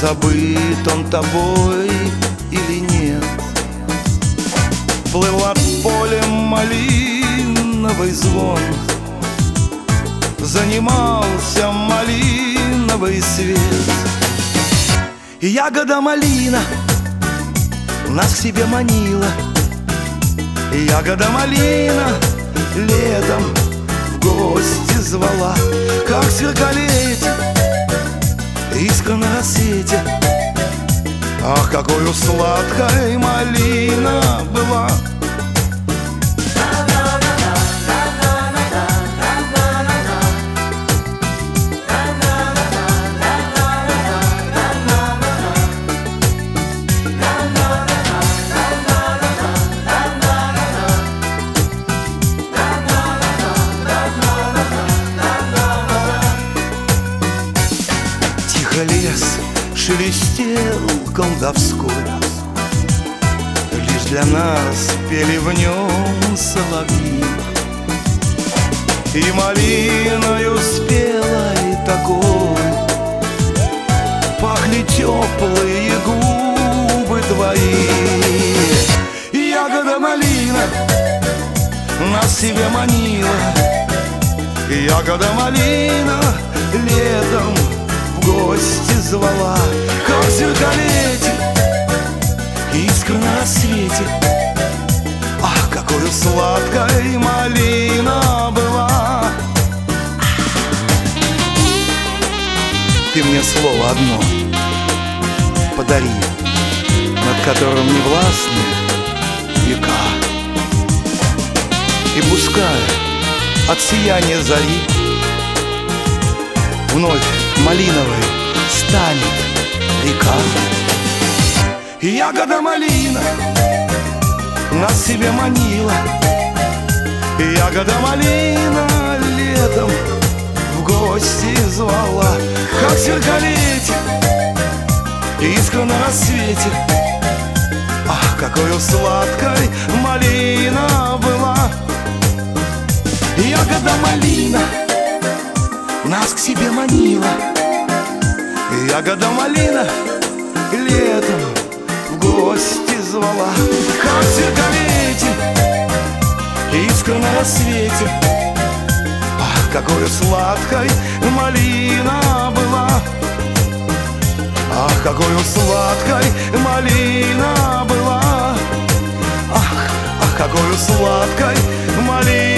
забыт он тобой или нет. Плыл над полем малиновый звон, занимался малиновый свет. И ягода малина нас к себе манила, и ягода малина летом в гости звала. Как сверкали эти искры на рассвете, ах, какой сладкой малина была. Лес шелестел колдовской, лишь для нас пели в нем соловьи. И малиною спелой такой пахли теплые губы твои. И ягода малина нас себе манила, и ягода малина летом в гости звала. Как сверкали эти искры на рассвете, ах, какой сладкой малина была. Ты мне слово одно подари, над которым не властны века. И пускай от сияния зари вновь малиновой станет река. И ягода малина нас себе манила, и ягода малина летом в гости звала. Как сверкали эти искры на рассвете, ах, какой сладкой малина была. И ягода малина нас к себе манила, и ягода малина летом в гости звала. Как сверкали эти искры на рассвете, ах, какой сладкой малина была. Ах, какой сладкой малина была. Ах, какой сладкой малина.